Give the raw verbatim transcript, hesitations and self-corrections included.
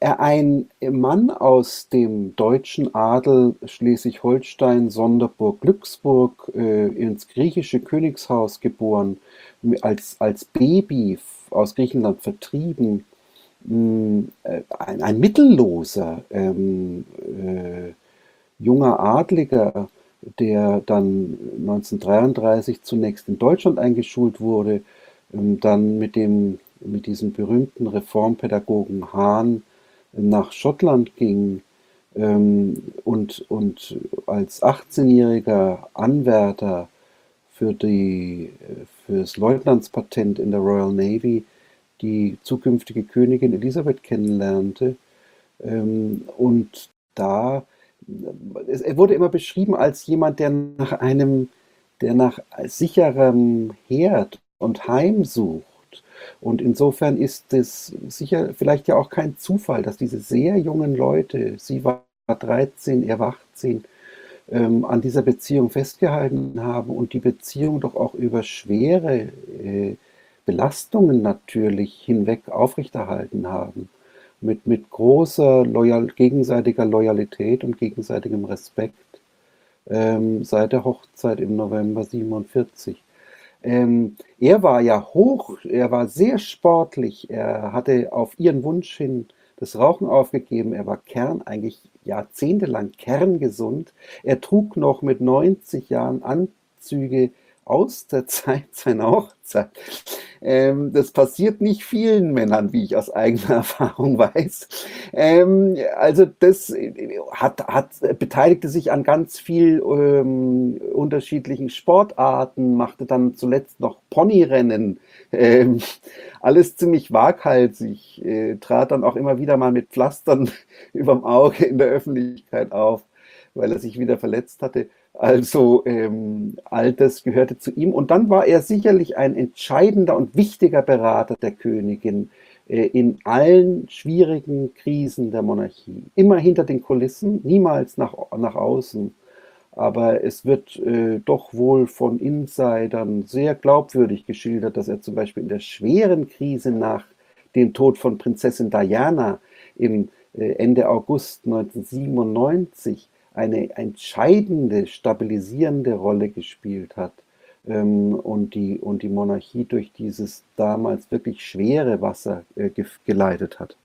er ein Mann aus dem deutschen Adel Schleswig-Holstein, Sonderburg, Glücksburg, äh, ins griechische Königshaus geboren, als, als Baby aus Griechenland vertrieben, mh, äh, ein, ein mittelloser ähm, äh, junger Adliger, der dann neunzehnhundertdreiunddreißig zunächst in Deutschland eingeschult wurde, ähm, dann mit dem, mit diesem berühmten Reformpädagogen Hahn nach Schottland ging, ähm, und, und als achtzehnjähriger Anwärter für die, für das Leutnantspatent in der Royal Navy die zukünftige Königin Elisabeth kennenlernte. Ähm, und da, es, er wurde immer beschrieben als jemand, der nach einem, der nach sicherem Herd und Heim sucht. Und insofern ist es sicher vielleicht ja auch kein Zufall, dass diese sehr jungen Leute, sie war dreizehn, er war achtzehn, ähm, an dieser Beziehung festgehalten haben und die Beziehung doch auch über schwere äh, Belastungen natürlich hinweg aufrechterhalten haben. Mit, mit großer Loyal, gegenseitiger Loyalität und gegenseitigem Respekt, ähm, seit der Hochzeit im November siebenundvierzig. Ähm, er war ja hoch, er war sehr sportlich, er hatte auf ihren Wunsch hin das Rauchen aufgegeben, er war kern, eigentlich jahrzehntelang kerngesund. Er trug noch mit neunzig Jahren Anzüge aus der Zeit seiner Hochzeit. Ähm, das passiert nicht vielen Männern, wie ich aus eigener Erfahrung weiß. Ähm, also das hat, hat, beteiligte sich an ganz viel ähm, unterschiedlichen Sportarten, machte dann zuletzt noch Ponyrennen, ähm, alles ziemlich waghalsig, äh, trat dann auch immer wieder mal mit Pflastern überm Auge in der Öffentlichkeit auf, weil er sich wieder verletzt hatte. Also ähm, all das gehörte zu ihm. Und dann war er sicherlich ein entscheidender und wichtiger Berater der Königin äh, in allen schwierigen Krisen der Monarchie. Immer hinter den Kulissen, niemals nach, nach außen. Aber es wird äh, doch wohl von Insidern sehr glaubwürdig geschildert, dass er zum Beispiel in der schweren Krise nach dem Tod von Prinzessin Diana im äh, Ende August neunzehnhundertsiebenundneunzig eine entscheidende, stabilisierende Rolle gespielt hat, ähm, und, die, und die Monarchie durch dieses damals wirklich schwere Wasser äh, ge geleitet hat.